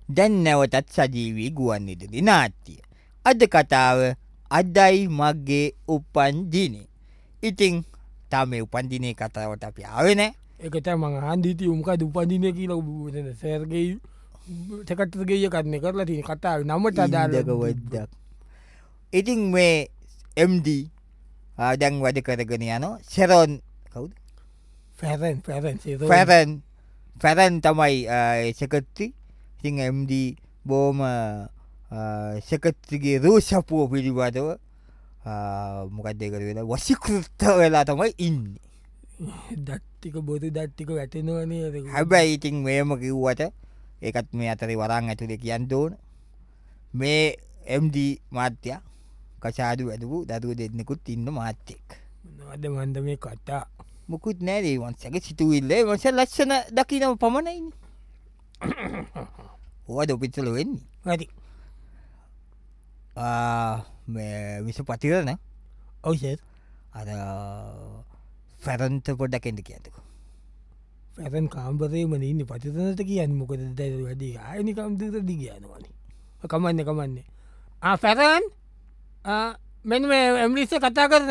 දැන් නැවතත් සජීවී ගුවන් විදුලි නාට්‍ය. අද කතාව අදයි මගේ උපන්දිනේ. ඉතින් තාම මේ උපන්දිනේ කතාවට අපි ආවේ නැහැ. ඒකට මං හන්දිීති උම්කද උපදිනය කියලා සෑර්ගේ තකටගේ කරන්න කරලා තින කතාව නමට අදාලක වද්දක්. ඉතින් මේ MD දැන් වැඩ කරගෙන යනවා සෙරොන් කවුද? ෆැරන් තමයි සෙකට්‍රි. ඉතින් MD බෝම සෙකට්‍රිගේ රූෂපුව පිළිබඳව මොකක්ද ඒකට වෙලා වසිකෘත වෙලා තමයි ඉන්නේ. දත්තික බොතු දත්තික වැටෙනවනේ. හැබැයි ඉතින් මේම කිව්වට ඒකත් මේ අතරේ වරන් ඇතුලේ කියන්න ඕන. මේ MD මාත්‍යා කසාදු වැදපු දරුවෝ දෙන්නෙකුත් ඉන්න මාත්‍යෙක්. මොනවද මන්ද මේ කතා? මොකුත් නෑ ඒ වන්සගේ සිතුවිල්ල. ඒ වන්ස ලස්සන දකින්නම පමණයිනේ. ඕවද ඔපිට්සල වෙන්නේ? හරි. මේ මිස පතිරණ ඔව් සර්. අර ෆැරන්ට පොඩ්ඩක් එන්න කියන්නකෝ. පැරන් කාම්බරේම ඉන්න පතිතනට කියන්න මොකද දැ වැඩි ආයනිකම්දට දි කියනවන කමන්න ෆැරන් මෙ ඇම්ලිස්ස කතා කරන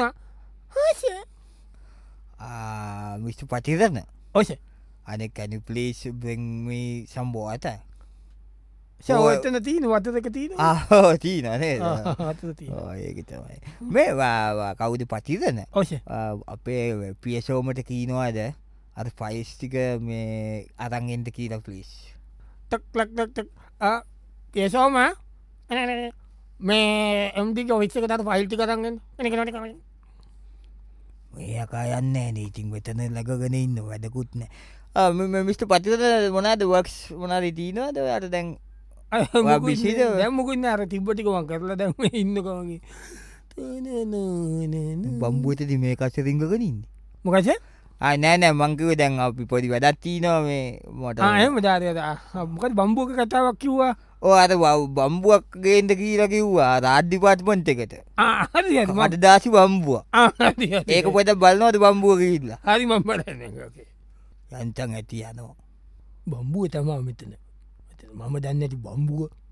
මිස්ට පතිරන්න ඔස අනෙ කැනි පලේස් බෙන්මී සම්බෝ ඇත සවතන තිීන වතක තිීන තිීනනේ ඒතමයි මේවා කවුද පතිරන ඔස අපේ පියසෝමට කීනවාද අර ෆයිස්ටික මේ අරන්ගෙන්ට කියලා පලිස් තක්ලක්ක් පියසෝම මේ එම්දික විස්සකට ෆයිල්ටි කරන්ගෙන් එනකනට ඒකා යන්න නීතින් වෙතන ලගගෙන ඉන්න වැඩකුත්නෑ මිට පතිත මොනාද වක්ස් මොනාද තිීනවාද අට දැන් දැම්මකුන්න අර තිබ්බටිකවන් කරලා දැම ඉන්නකවගේ බම්බුවතද මේ කසරිංගගෙන ඉන්න මොකස නෑනෑ මංකිව දැන් අපි පොඩි වැඩත් තිීනවා මේ මොට එම ජාරයද මොකත් බම්බුවක කතාවක් කිව්වා ඕ අර බම්බුවක් ගේන්ද කියලා කිව්වා රාධ්‍යිපාත්මන්ත එකට මට දාසි බම්බුව ඒක පොත බලන්නවද බම්බුව කිල්ලා හරි මම්බලන යන්තන් ඇති යනවා බම්බුව තමා මෙතන මම දන්න ඇති බම්බුව